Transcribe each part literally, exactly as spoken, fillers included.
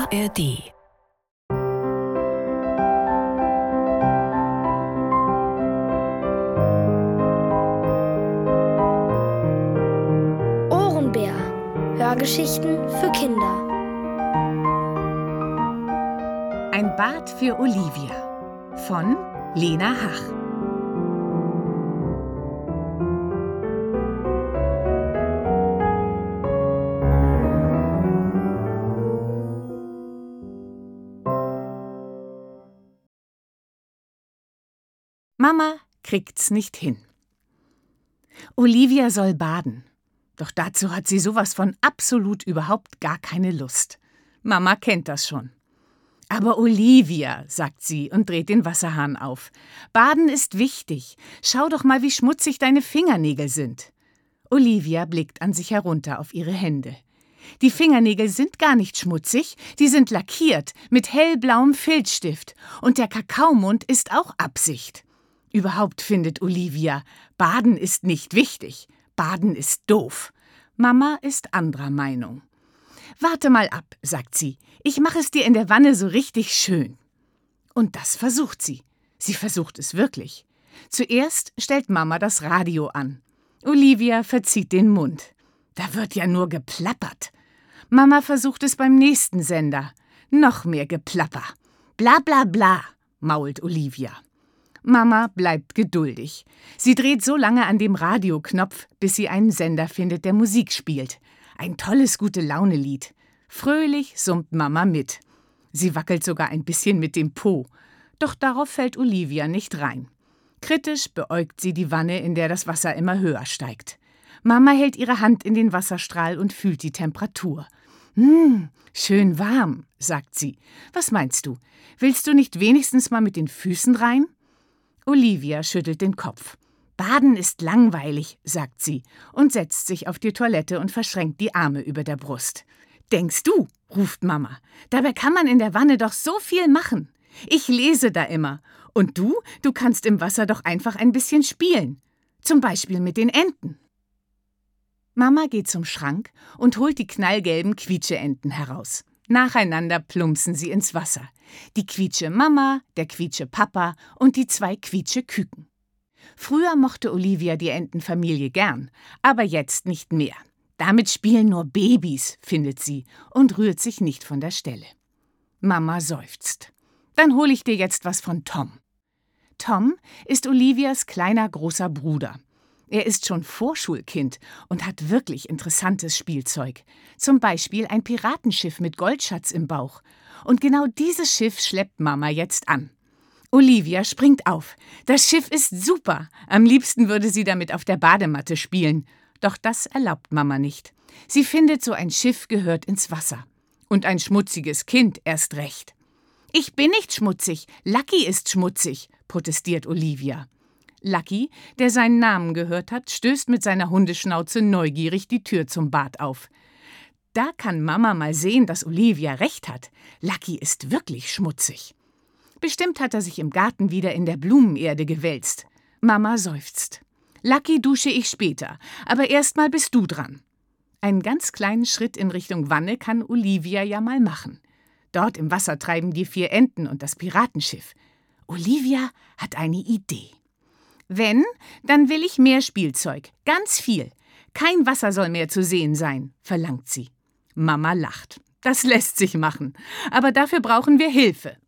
A R D. Ohrenbär. Hörgeschichten für Kinder. Ein Bad für Olivia von Lena Hach. Mama kriegt's nicht hin. Olivia soll baden. Doch dazu hat sie sowas von absolut überhaupt gar keine Lust. Mama kennt das schon. Aber Olivia, sagt sie und dreht den Wasserhahn auf. Baden ist wichtig. Schau doch mal, wie schmutzig deine Fingernägel sind. Olivia blickt an sich herunter auf ihre Hände. Die Fingernägel sind gar nicht schmutzig, die sind lackiert mit hellblauem Filzstift. Und der Kakaomund ist auch Absicht. Überhaupt findet Olivia, Baden ist nicht wichtig. Baden ist doof. Mama ist anderer Meinung. Warte mal ab, sagt sie. Ich mache es dir in der Wanne so richtig schön. Und das versucht sie. Sie versucht es wirklich. Zuerst stellt Mama das Radio an. Olivia verzieht den Mund. Da wird ja nur geplappert. Mama versucht es beim nächsten Sender. Noch mehr Geplapper. Bla bla bla, mault Olivia. Mama bleibt geduldig. Sie dreht so lange an dem Radioknopf, bis sie einen Sender findet, der Musik spielt. Ein tolles Gute-Laune-Lied. Fröhlich summt Mama mit. Sie wackelt sogar ein bisschen mit dem Po. Doch darauf fällt Olivia nicht rein. Kritisch beäugt sie die Wanne, in der das Wasser immer höher steigt. Mama hält ihre Hand in den Wasserstrahl und fühlt die Temperatur. »Hm, schön warm«, sagt sie. »Was meinst du? Willst du nicht wenigstens mal mit den Füßen rein?« Olivia schüttelt den Kopf. »Baden ist langweilig«, sagt sie und setzt sich auf die Toilette und verschränkt die Arme über der Brust. »Denkst du«, ruft Mama, »dabei kann man in der Wanne doch so viel machen. Ich lese da immer. Und du, du kannst im Wasser doch einfach ein bisschen spielen. Zum Beispiel mit den Enten.« Mama geht zum Schrank und holt die knallgelben Quietscheenten heraus. Nacheinander plumpsen sie ins Wasser. Die Quietsche-Mama, der Quietsche-Papa und die zwei Quietsche-Küken. Früher mochte Olivia die Entenfamilie gern, aber jetzt nicht mehr. Damit spielen nur Babys, findet sie und rührt sich nicht von der Stelle. Mama seufzt. Dann hole ich dir jetzt was von Tom. Tom ist Olivias kleiner großer Bruder. Er ist schon Vorschulkind und hat wirklich interessantes Spielzeug. Zum Beispiel ein Piratenschiff mit Goldschatz im Bauch. Und genau dieses Schiff schleppt Mama jetzt an. Olivia springt auf. Das Schiff ist super. Am liebsten würde sie damit auf der Badematte spielen. Doch das erlaubt Mama nicht. Sie findet, so ein Schiff gehört ins Wasser. Und ein schmutziges Kind erst recht. »Ich bin nicht schmutzig. Lucky ist schmutzig«, protestiert Olivia. Lucky, der seinen Namen gehört hat, stößt mit seiner Hundeschnauze neugierig die Tür zum Bad auf. Da kann Mama mal sehen, dass Olivia recht hat. Lucky ist wirklich schmutzig. Bestimmt hat er sich im Garten wieder in der Blumenerde gewälzt. Mama seufzt. Lucky dusche ich später, aber erst mal bist du dran. Einen ganz kleinen Schritt in Richtung Wanne kann Olivia ja mal machen. Dort im Wasser treiben die vier Enten und das Piratenschiff. Olivia hat eine Idee. Wenn, dann will ich mehr Spielzeug. Ganz viel. Kein Wasser soll mehr zu sehen sein, verlangt sie. Mama lacht. Das lässt sich machen. Aber dafür brauchen wir Hilfe.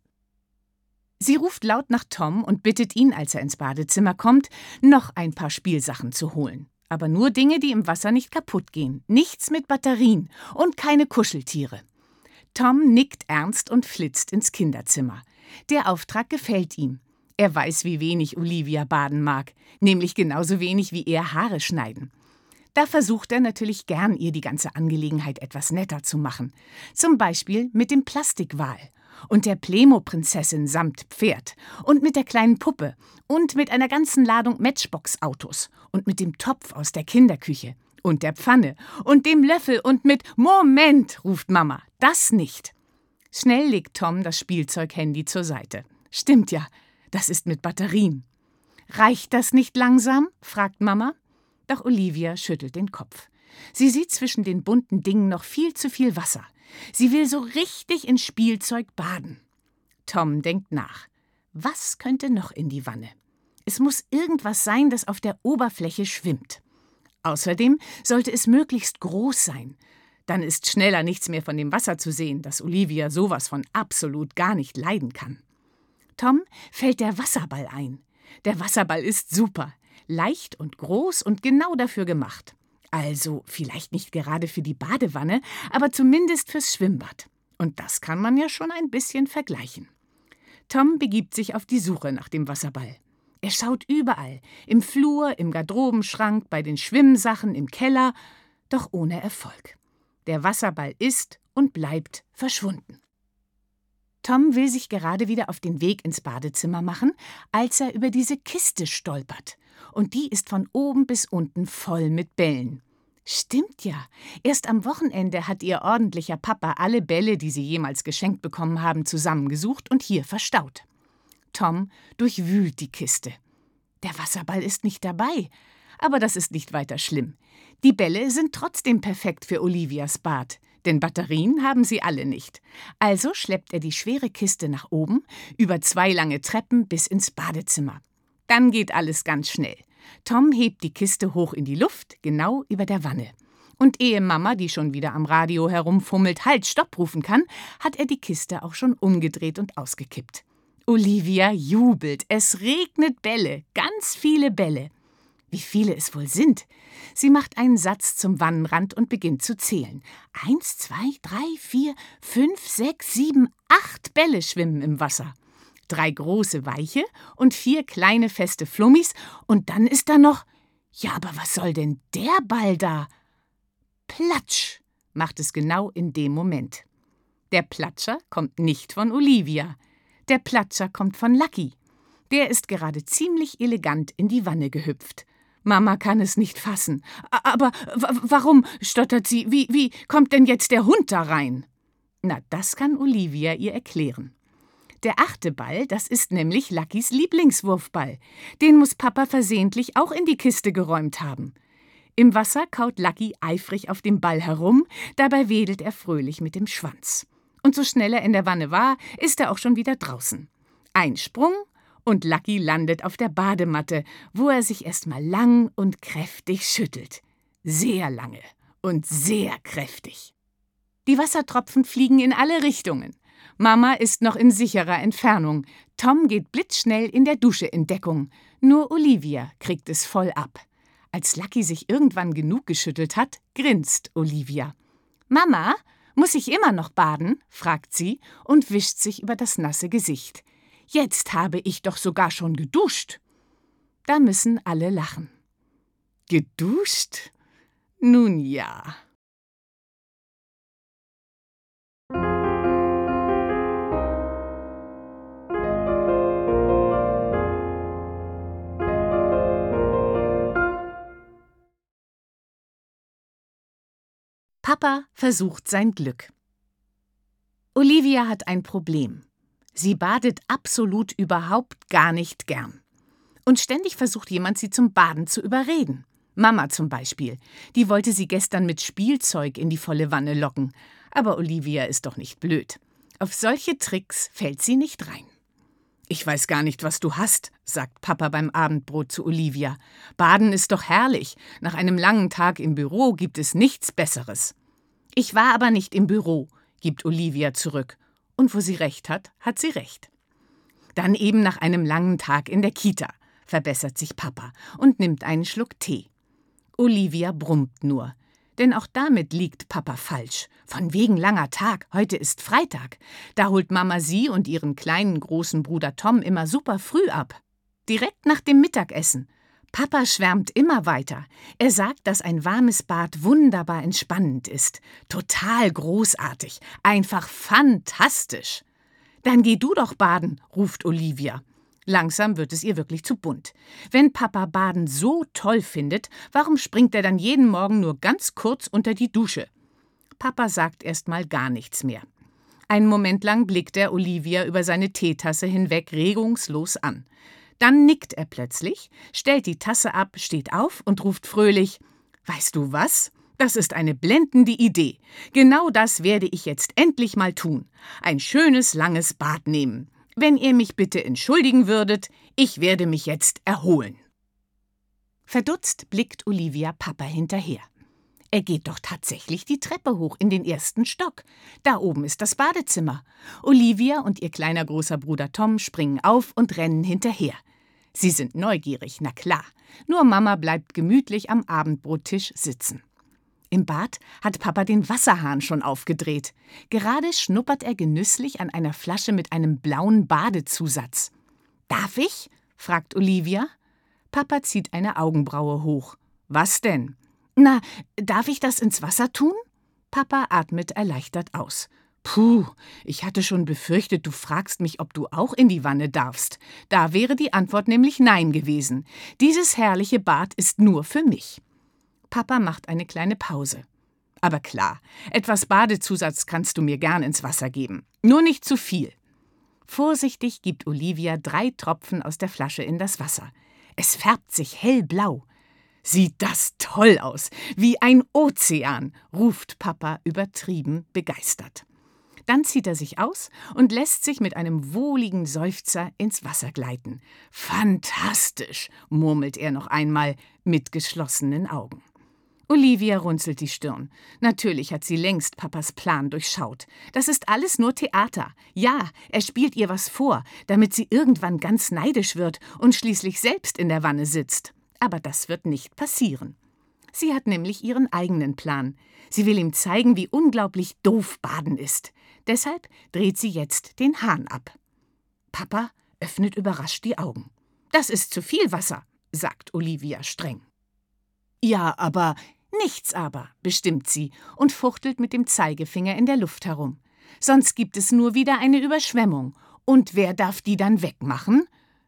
Sie ruft laut nach Tom und bittet ihn, als er ins Badezimmer kommt, noch ein paar Spielsachen zu holen. Aber nur Dinge, die im Wasser nicht kaputt gehen. Nichts mit Batterien und keine Kuscheltiere. Tom nickt ernst und flitzt ins Kinderzimmer. Der Auftrag gefällt ihm. Er weiß, wie wenig Olivia baden mag, nämlich genauso wenig wie er Haare schneiden. Da versucht er natürlich gern, ihr die ganze Angelegenheit etwas netter zu machen. Zum Beispiel mit dem Plastikwal und der Playmo-Prinzessin samt Pferd und mit der kleinen Puppe und mit einer ganzen Ladung Matchbox-Autos und mit dem Topf aus der Kinderküche und der Pfanne und dem Löffel und mit »Moment«, ruft Mama, das nicht. Schnell legt Tom das Spielzeug-Handy zur Seite. Stimmt ja. Das ist mit Batterien. »Reicht das nicht langsam?« fragt Mama. Doch Olivia schüttelt den Kopf. Sie sieht zwischen den bunten Dingen noch viel zu viel Wasser. Sie will so richtig in Spielzeug baden. Tom denkt nach. Was könnte noch in die Wanne? Es muss irgendwas sein, das auf der Oberfläche schwimmt. Außerdem sollte es möglichst groß sein. Dann ist schneller nichts mehr von dem Wasser zu sehen, das Olivia sowas von absolut gar nicht leiden kann. Tom fällt der Wasserball ein. Der Wasserball ist super, leicht und groß und genau dafür gemacht. Also vielleicht nicht gerade für die Badewanne, aber zumindest fürs Schwimmbad. Und das kann man ja schon ein bisschen vergleichen. Tom begibt sich auf die Suche nach dem Wasserball. Er schaut überall, im Flur, im Garderobenschrank, bei den Schwimmsachen, im Keller, doch ohne Erfolg. Der Wasserball ist und bleibt verschwunden. Tom will sich gerade wieder auf den Weg ins Badezimmer machen, als er über diese Kiste stolpert. Und die ist von oben bis unten voll mit Bällen. Stimmt ja, erst am Wochenende hat ihr ordentlicher Papa alle Bälle, die sie jemals geschenkt bekommen haben, zusammengesucht und hier verstaut. Tom durchwühlt die Kiste. Der Wasserball ist nicht dabei, aber das ist nicht weiter schlimm. Die Bälle sind trotzdem perfekt für Olivias Bad, denn Batterien haben sie alle nicht. Also schleppt er die schwere Kiste nach oben, über zwei lange Treppen bis ins Badezimmer. Dann geht alles ganz schnell. Tom hebt die Kiste hoch in die Luft, genau über der Wanne. Und ehe Mama, die schon wieder am Radio herumfummelt, Halt, Stopp rufen kann, hat er die Kiste auch schon umgedreht und ausgekippt. Olivia jubelt. Es regnet Bälle, ganz viele Bälle. Wie viele es wohl sind. Sie macht einen Satz zum Wannenrand und beginnt zu zählen. Eins, zwei, drei, vier, fünf, sechs, sieben, acht Bälle schwimmen im Wasser. Drei große weiche und vier kleine feste Flummis. Und dann ist da noch... Ja, aber was soll denn der Ball da? Platsch, macht es genau in dem Moment. Der Platscher kommt nicht von Olivia. Der Platscher kommt von Lucky. Der ist gerade ziemlich elegant in die Wanne gehüpft. Mama kann es nicht fassen. Aber warum, stottert sie, wie, wie kommt denn jetzt der Hund da rein? Na, das kann Olivia ihr erklären. Der achte Ball, das ist nämlich Luckys Lieblingswurfball. Den muss Papa versehentlich auch in die Kiste geräumt haben. Im Wasser kaut Lucky eifrig auf dem Ball herum, dabei wedelt er fröhlich mit dem Schwanz. Und so schnell er in der Wanne war, ist er auch schon wieder draußen. Ein Sprung und Lucky landet auf der Badematte, wo er sich erst mal lang und kräftig schüttelt. Sehr lange und sehr kräftig. Die Wassertropfen fliegen in alle Richtungen. Mama ist noch in sicherer Entfernung. Tom geht blitzschnell in der Dusche in Deckung. Nur Olivia kriegt es voll ab. Als Lucky sich irgendwann genug geschüttelt hat, grinst Olivia. »Mama, muss ich immer noch baden?« fragt sie und wischt sich über das nasse Gesicht. »Jetzt habe ich doch sogar schon geduscht.« Da müssen alle lachen. »Geduscht? Nun ja.« Papa versucht sein Glück. Olivia hat ein Problem. Sie badet absolut überhaupt gar nicht gern. Und ständig versucht jemand, sie zum Baden zu überreden. Mama zum Beispiel. Die wollte sie gestern mit Spielzeug in die volle Wanne locken. Aber Olivia ist doch nicht blöd. Auf solche Tricks fällt sie nicht rein. »Ich weiß gar nicht, was du hast«, sagt Papa beim Abendbrot zu Olivia. »Baden ist doch herrlich. Nach einem langen Tag im Büro gibt es nichts Besseres.« »Ich war aber nicht im Büro«, gibt Olivia zurück. Und wo sie recht hat, hat sie recht. »Dann eben nach einem langen Tag in der Kita«, verbessert sich Papa und nimmt einen Schluck Tee. Olivia brummt nur. Denn auch damit liegt Papa falsch. Von wegen langer Tag, heute ist Freitag. Da holt Mama sie und ihren kleinen großen Bruder Tom immer super früh ab. Direkt nach dem Mittagessen. Papa schwärmt immer weiter. Er sagt, dass ein warmes Bad wunderbar entspannend ist. Total großartig. Einfach fantastisch. »Dann geh du doch baden«, ruft Olivia. Langsam wird es ihr wirklich zu bunt. Wenn Papa Baden so toll findet, warum springt er dann jeden Morgen nur ganz kurz unter die Dusche? Papa sagt erst mal gar nichts mehr. Einen Moment lang blickt er Olivia über seine Teetasse hinweg regungslos an. Dann nickt er plötzlich, stellt die Tasse ab, steht auf und ruft fröhlich: »Weißt du was? Das ist eine blendende Idee. Genau das werde ich jetzt endlich mal tun. Ein schönes, langes Bad nehmen. Wenn ihr mich bitte entschuldigen würdet, ich werde mich jetzt erholen. Verdutzt blickt Olivia Papa hinterher. Er geht doch tatsächlich die Treppe hoch in den ersten Stock. Da oben ist das Badezimmer. Olivia und ihr kleiner großer Bruder Tom springen auf und rennen hinterher. Sie sind neugierig, na klar. Nur Mama bleibt gemütlich am Abendbrottisch sitzen. Im Bad hat Papa den Wasserhahn schon aufgedreht. Gerade schnuppert er genüsslich an einer Flasche mit einem blauen Badezusatz. »Darf ich?« fragt Olivia. Papa zieht eine Augenbraue hoch. »Was denn?« »Na, darf ich das ins Wasser tun?« Papa atmet erleichtert aus. »Puh, ich hatte schon befürchtet, du fragst mich, ob du auch in die Wanne darfst. Da wäre die Antwort nämlich nein gewesen. Dieses herrliche Bad ist nur für mich.« Papa macht eine kleine Pause. »Aber klar, etwas Badezusatz kannst du mir gern ins Wasser geben. Nur nicht zu viel.« Vorsichtig gibt Olivia drei Tropfen aus der Flasche in das Wasser. Es färbt sich hellblau. »Sieht das toll aus, wie ein Ozean«, ruft Papa übertrieben begeistert. Dann zieht er sich aus und lässt sich mit einem wohligen Seufzer ins Wasser gleiten. »Fantastisch«, murmelt er noch einmal mit geschlossenen Augen. Olivia runzelt die Stirn. Natürlich hat sie längst Papas Plan durchschaut. Das ist alles nur Theater. Ja, er spielt ihr was vor, damit sie irgendwann ganz neidisch wird und schließlich selbst in der Wanne sitzt. Aber das wird nicht passieren. Sie hat nämlich ihren eigenen Plan. Sie will ihm zeigen, wie unglaublich doof Baden ist. Deshalb dreht sie jetzt den Hahn ab. Papa öffnet überrascht die Augen. »Das ist zu viel Wasser«, sagt Olivia streng. »Ja, aber...« »Nichts aber«, bestimmt sie und fuchtelt mit dem Zeigefinger in der Luft herum. »Sonst gibt es nur wieder eine Überschwemmung. Und wer darf die dann wegmachen?«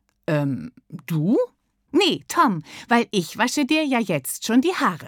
»Ähm, du?« »Nee, Tom, weil ich wasche dir ja jetzt schon die Haare.«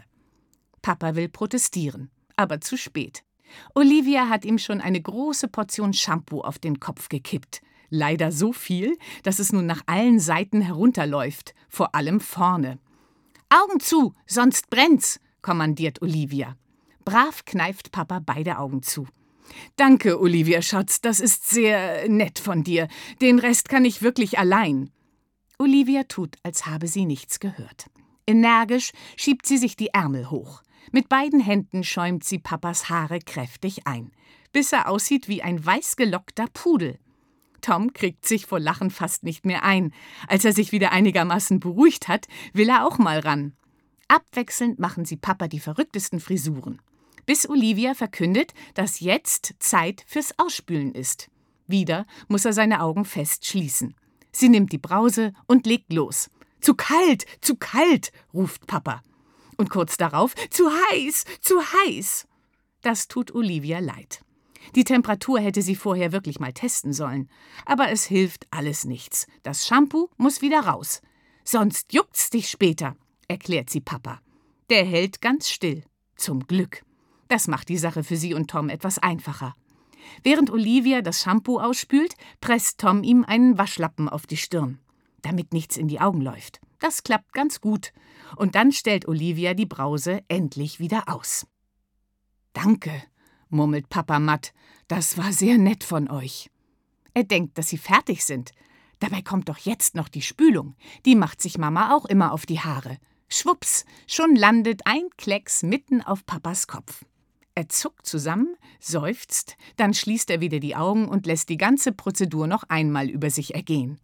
Papa will protestieren, aber zu spät. Olivia hat ihm schon eine große Portion Shampoo auf den Kopf gekippt. Leider so viel, dass es nun nach allen Seiten herunterläuft, vor allem vorne. »Augen zu, sonst brennt's«, kommandiert Olivia. Brav kneift Papa beide Augen zu. »Danke, Olivia, Schatz, das ist sehr nett von dir. Den Rest kann ich wirklich allein.« Olivia tut, als habe sie nichts gehört. Energisch schiebt sie sich die Ärmel hoch. Mit beiden Händen schäumt sie Papas Haare kräftig ein, bis er aussieht wie ein weißgelockter Pudel. Tom kriegt sich vor Lachen fast nicht mehr ein. Als er sich wieder einigermaßen beruhigt hat, will er auch mal ran. Abwechselnd machen sie Papa die verrücktesten Frisuren. Bis Olivia verkündet, dass jetzt Zeit fürs Ausspülen ist. Wieder muss er seine Augen fest schließen. Sie nimmt die Brause und legt los. »Zu kalt, zu kalt«, ruft Papa. Und kurz darauf, »zu heiß, zu heiß«. Das tut Olivia leid. Die Temperatur hätte sie vorher wirklich mal testen sollen. Aber es hilft alles nichts. Das Shampoo muss wieder raus. »Sonst juckt's dich später«, erklärt sie Papa. Der hält ganz still. Zum Glück. Das macht die Sache für sie und Tom etwas einfacher. Während Olivia das Shampoo ausspült, presst Tom ihm einen Waschlappen auf die Stirn, damit nichts in die Augen läuft. Das klappt ganz gut. Und dann stellt Olivia die Brause endlich wieder aus. »Danke«, murmelt Papa matt, »das war sehr nett von euch.« Er denkt, dass sie fertig sind. Dabei kommt doch jetzt noch die Spülung. Die macht sich Mama auch immer auf die Haare. Schwupps, schon landet ein Klecks mitten auf Papas Kopf. Er zuckt zusammen, seufzt, dann schließt er wieder die Augen und lässt die ganze Prozedur noch einmal über sich ergehen.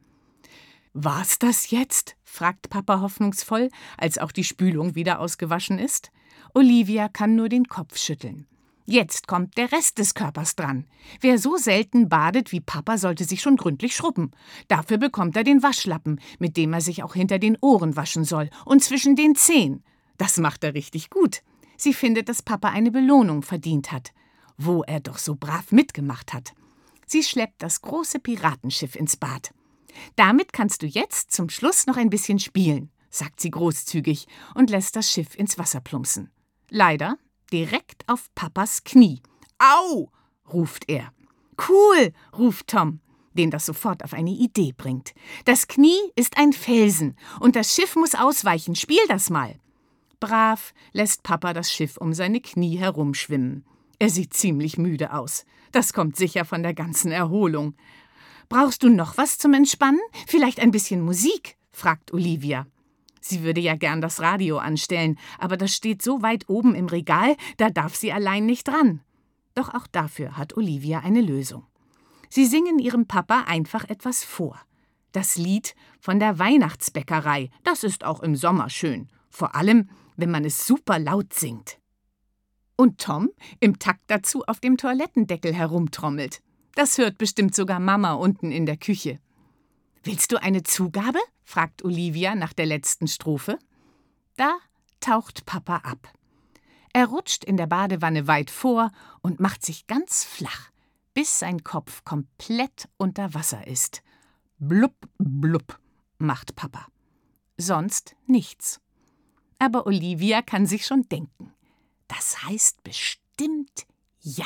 »War's das jetzt?« fragt Papa hoffnungsvoll, als auch die Spülung wieder ausgewaschen ist. Olivia kann nur den Kopf schütteln. Jetzt kommt der Rest des Körpers dran. Wer so selten badet wie Papa, sollte sich schon gründlich schrubben. Dafür bekommt er den Waschlappen, mit dem er sich auch hinter den Ohren waschen soll und zwischen den Zehen. Das macht er richtig gut. Sie findet, dass Papa eine Belohnung verdient hat, wo er doch so brav mitgemacht hat. Sie schleppt das große Piratenschiff ins Bad. »Damit kannst du jetzt zum Schluss noch ein bisschen spielen«, sagt sie großzügig und lässt das Schiff ins Wasser plumpsen. Leider direkt auf Papas Knie. »Au!« ruft er. »Cool«, ruft Tom, den das sofort auf eine Idee bringt. »Das Knie ist ein Felsen und das Schiff muss ausweichen. Spiel das mal.« Brav lässt Papa das Schiff um seine Knie herumschwimmen. Er sieht ziemlich müde aus. Das kommt sicher von der ganzen Erholung. »Brauchst du noch was zum Entspannen? Vielleicht ein bisschen Musik?« fragt Olivia. Sie würde ja gern das Radio anstellen, aber das steht so weit oben im Regal, da darf sie allein nicht ran. Doch auch dafür hat Olivia eine Lösung. Sie singen ihrem Papa einfach etwas vor. Das Lied von der Weihnachtsbäckerei, das ist auch im Sommer schön. Vor allem, wenn man es super laut singt. Und Tom im Takt dazu auf dem Toilettendeckel herumtrommelt. Das hört bestimmt sogar Mama unten in der Küche. »Willst du eine Zugabe?« fragt Olivia nach der letzten Strophe. Da taucht Papa ab. Er rutscht in der Badewanne weit vor und macht sich ganz flach, bis sein Kopf komplett unter Wasser ist. Blub, blub, macht Papa. Sonst nichts. Aber Olivia kann sich schon denken. Das heißt bestimmt ja.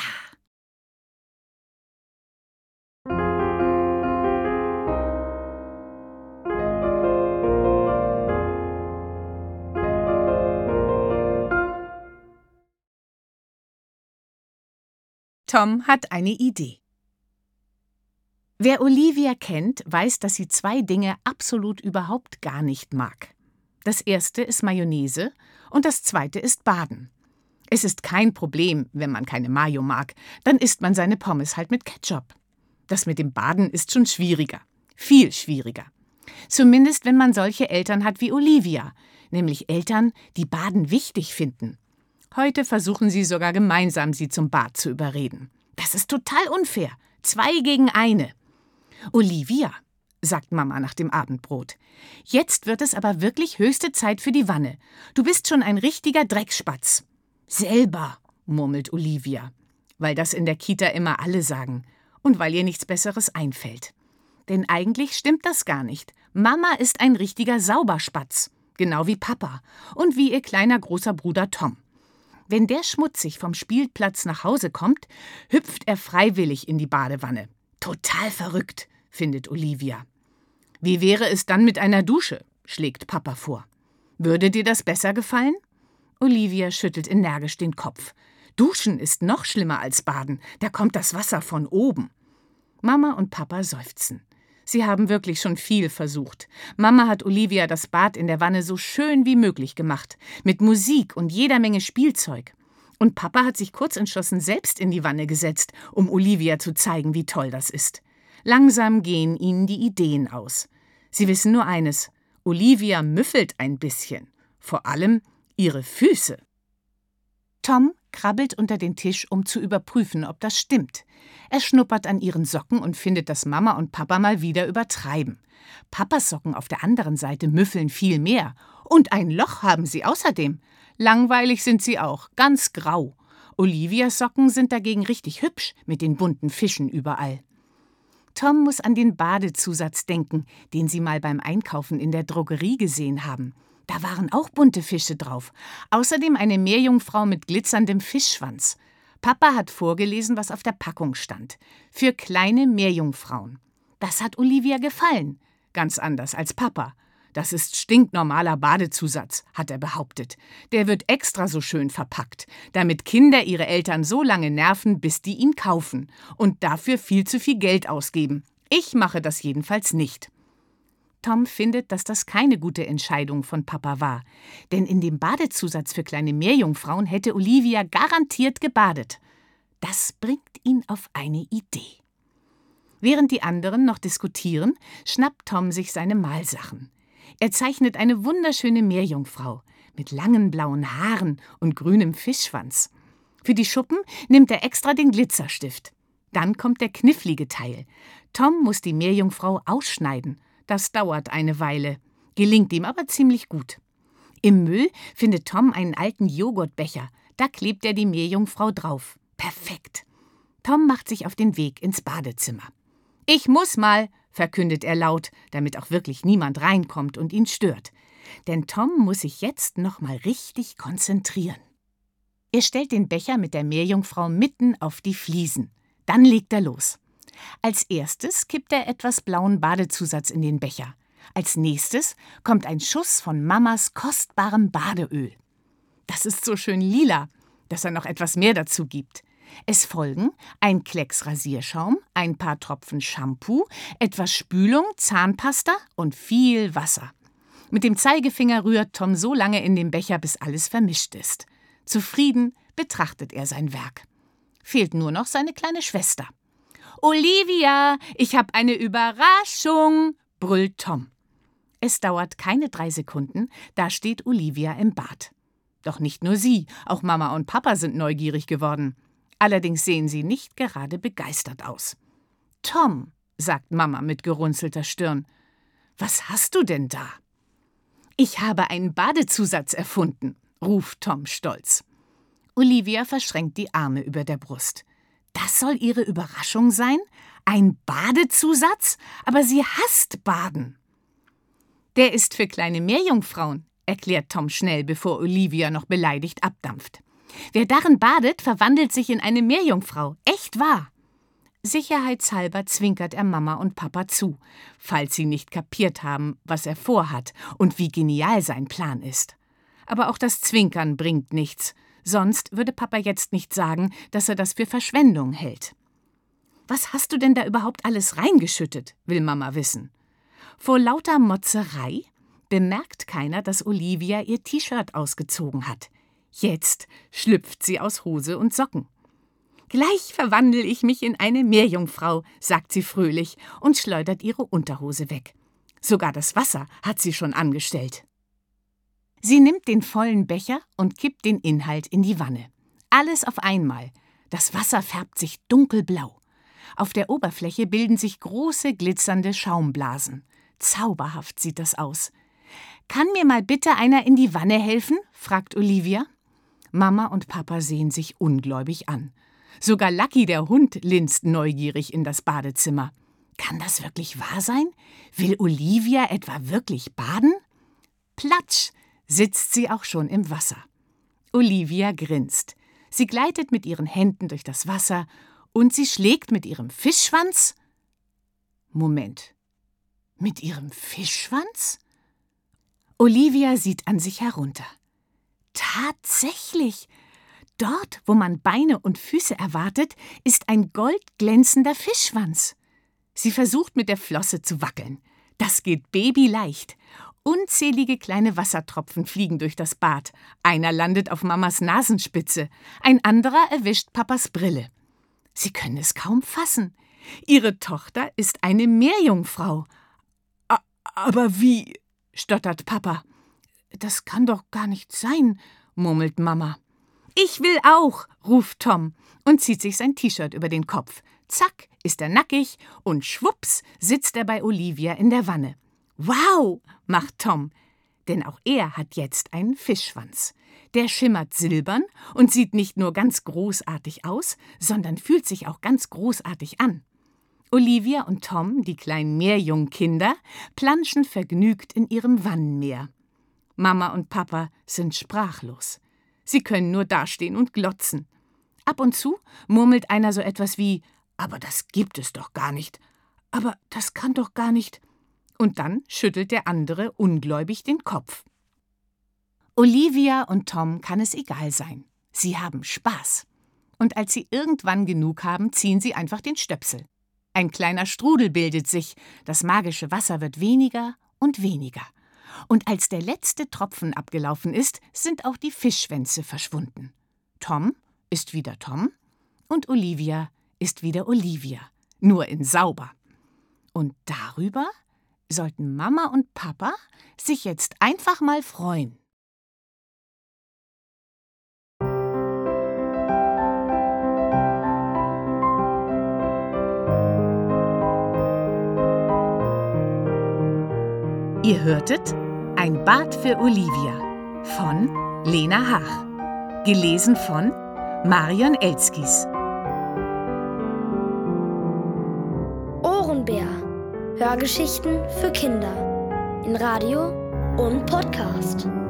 Tom hat eine Idee. Wer Olivia kennt, weiß, dass sie zwei Dinge absolut überhaupt gar nicht mag. Das erste ist Mayonnaise und das zweite ist Baden. Es ist kein Problem, wenn man keine Mayo mag, dann isst man seine Pommes halt mit Ketchup. Das mit dem Baden ist schon schwieriger, viel schwieriger. Zumindest, wenn man solche Eltern hat wie Olivia, nämlich Eltern, die Baden wichtig finden. Heute versuchen sie sogar gemeinsam, sie zum Bad zu überreden. Das ist total unfair. Zwei gegen eine. »Olivia«, sagt Mama nach dem Abendbrot, »jetzt wird es aber wirklich höchste Zeit für die Wanne. Du bist schon ein richtiger Dreckspatz.« »Selber«, murmelt Olivia, weil das in der Kita immer alle sagen und weil ihr nichts Besseres einfällt. Denn eigentlich stimmt das gar nicht. Mama ist ein richtiger Sauberspatz, genau wie Papa und wie ihr kleiner großer Bruder Tom. Wenn der schmutzig vom Spielplatz nach Hause kommt, hüpft er freiwillig in die Badewanne. Total verrückt, findet Olivia. Wie wäre es dann mit einer Dusche, schlägt Papa vor. Würde dir das besser gefallen? Olivia schüttelt energisch den Kopf. Duschen ist noch schlimmer als Baden, da kommt das Wasser von oben. Mama und Papa seufzen. Sie haben wirklich schon viel versucht. Mama hat Olivia das Bad in der Wanne so schön wie möglich gemacht, mit Musik und jeder Menge Spielzeug. Und Papa hat sich kurz entschlossen selbst in die Wanne gesetzt, um Olivia zu zeigen, wie toll das ist. Langsam gehen ihnen die Ideen aus. Sie wissen nur eines: Olivia müffelt ein bisschen. Vor allem ihre Füße. Tom krabbelt unter den Tisch, um zu überprüfen, ob das stimmt. Er schnuppert an ihren Socken und findet, dass Mama und Papa mal wieder übertreiben. Papas Socken auf der anderen Seite müffeln viel mehr. Und ein Loch haben sie außerdem. Langweilig sind sie auch, ganz grau. Olivias Socken sind dagegen richtig hübsch, mit den bunten Fischen überall. Tom muss an den Badezusatz denken, den sie mal beim Einkaufen in der Drogerie gesehen haben. Da waren auch bunte Fische drauf. Außerdem eine Meerjungfrau mit glitzerndem Fischschwanz. Papa hat vorgelesen, was auf der Packung stand. Für kleine Meerjungfrauen. Das hat Olivia gefallen. Ganz anders als Papa. Das ist stinknormaler Badezusatz, hat er behauptet. Der wird extra so schön verpackt, damit Kinder ihre Eltern so lange nerven, bis die ihn kaufen. Und dafür viel zu viel Geld ausgeben. Ich mache das jedenfalls nicht. Tom findet, dass das keine gute Entscheidung von Papa war. Denn in dem Badezusatz für kleine Meerjungfrauen hätte Olivia garantiert gebadet. Das bringt ihn auf eine Idee. Während die anderen noch diskutieren, schnappt Tom sich seine Malsachen. Er zeichnet eine wunderschöne Meerjungfrau mit langen blauen Haaren und grünem Fischschwanz. Für die Schuppen nimmt er extra den Glitzerstift. Dann kommt der knifflige Teil. Tom muss die Meerjungfrau ausschneiden. Das dauert eine Weile, gelingt ihm aber ziemlich gut. Im Müll findet Tom einen alten Joghurtbecher. Da klebt er die Meerjungfrau drauf. Perfekt. Tom macht sich auf den Weg ins Badezimmer. »Ich muss mal«, verkündet er laut, damit auch wirklich niemand reinkommt und ihn stört. Denn Tom muss sich jetzt noch mal richtig konzentrieren. Er stellt den Becher mit der Meerjungfrau mitten auf die Fliesen. Dann legt er los. Als erstes kippt er etwas blauen Badezusatz in den Becher. Als nächstes kommt ein Schuss von Mamas kostbarem Badeöl. das ist so schön lila, dass er noch etwas mehr dazu gibt. Es folgen ein Klecks Rasierschaum, ein paar Tropfen Shampoo, etwas Spülung, Zahnpasta und viel Wasser. Mit dem Zeigefinger rührt Tom so lange in den Becher, bis alles vermischt ist. Zufrieden betrachtet er sein Werk. Fehlt nur noch seine kleine Schwester. »Olivia, ich habe eine Überraschung«, brüllt Tom. Es dauert keine drei Sekunden, da steht Olivia im Bad. Doch nicht nur sie, auch Mama und Papa sind neugierig geworden. Allerdings sehen sie nicht gerade begeistert aus. »Tom«, sagt Mama mit gerunzelter Stirn, »was hast du denn da?« »Ich habe einen Badezusatz erfunden«, ruft Tom stolz. Olivia verschränkt die Arme über der Brust. Das soll ihre Überraschung sein? Ein Badezusatz? Aber sie hasst Baden. Der ist für kleine Meerjungfrauen, erklärt Tom schnell, bevor Olivia noch beleidigt abdampft. Wer darin badet, verwandelt sich in eine Meerjungfrau. Echt wahr. Sicherheitshalber zwinkert er Mama und Papa zu, falls sie nicht kapiert haben, was er vorhat und wie genial sein Plan ist. Aber auch das Zwinkern bringt nichts. Sonst würde Papa jetzt nicht sagen, dass er das für Verschwendung hält. »Was hast du denn da überhaupt alles reingeschüttet?« will Mama wissen. Vor lauter Motzerei bemerkt keiner, dass Olivia ihr T-Shirt ausgezogen hat. Jetzt schlüpft sie aus Hose und Socken. »Gleich verwandle ich mich in eine Meerjungfrau«, sagt sie fröhlich und schleudert ihre Unterhose weg. Sogar das Wasser hat sie schon angestellt. Sie nimmt den vollen Becher und kippt den Inhalt in die Wanne. Alles auf einmal. Das Wasser färbt sich dunkelblau. Auf der Oberfläche bilden sich große, glitzernde Schaumblasen. Zauberhaft sieht das aus. »Kann mir mal bitte einer in die Wanne helfen?« fragt Olivia. Mama und Papa sehen sich ungläubig an. Sogar Lucky, der Hund, linst neugierig in das Badezimmer. Kann das wirklich wahr sein? Will Olivia etwa wirklich baden? Platsch! Sitzt sie auch schon im Wasser. Olivia grinst. Sie gleitet mit ihren Händen durch das Wasser und sie schlägt mit ihrem Fischschwanz. Moment. Mit ihrem Fischschwanz? Olivia sieht an sich herunter. Tatsächlich! Dort, wo man Beine und Füße erwartet, ist ein goldglänzender Fischschwanz. Sie versucht mit der Flosse zu wackeln. Das geht babyleicht. Unzählige kleine Wassertropfen fliegen durch das Bad. Einer landet auf Mamas Nasenspitze, ein anderer erwischt Papas Brille. Sie können es kaum fassen. Ihre Tochter ist eine Meerjungfrau. »Aber wie?« stottert Papa. »Das kann doch gar nicht sein«, murmelt Mama. »Ich will auch«, ruft Tom und zieht sich sein T-Shirt über den Kopf. Zack, ist er nackig und schwupps sitzt er bei Olivia in der Wanne. »Wow«, macht Tom, denn auch er hat jetzt einen Fischschwanz. Der schimmert silbern und sieht nicht nur ganz großartig aus, sondern fühlt sich auch ganz großartig an. Olivia und Tom, die kleinen Meerjungkinder, planschen vergnügt in ihrem Wannenmeer. Mama und Papa sind sprachlos. Sie können nur dastehen und glotzen. Ab und zu murmelt einer so etwas wie: »Aber das gibt es doch gar nicht. Aber das kann doch gar nicht.« Und dann schüttelt der andere ungläubig den Kopf. Olivia und Tom kann es egal sein. Sie haben Spaß. Und als sie irgendwann genug haben, ziehen sie einfach den Stöpsel. Ein kleiner Strudel bildet sich, das magische Wasser wird weniger und weniger. Und als der letzte Tropfen abgelaufen ist, sind auch die Fischschwänze verschwunden. Tom ist wieder Tom und Olivia ist wieder Olivia, nur in sauber. Und darüber sollten Mama und Papa sich jetzt einfach mal freuen. Ihr hörtet Ein Bad für Olivia von Lena Hach. Gelesen von Marion Elskis. Ohrenbär. Hörgeschichten für Kinder. In Radio und Podcast.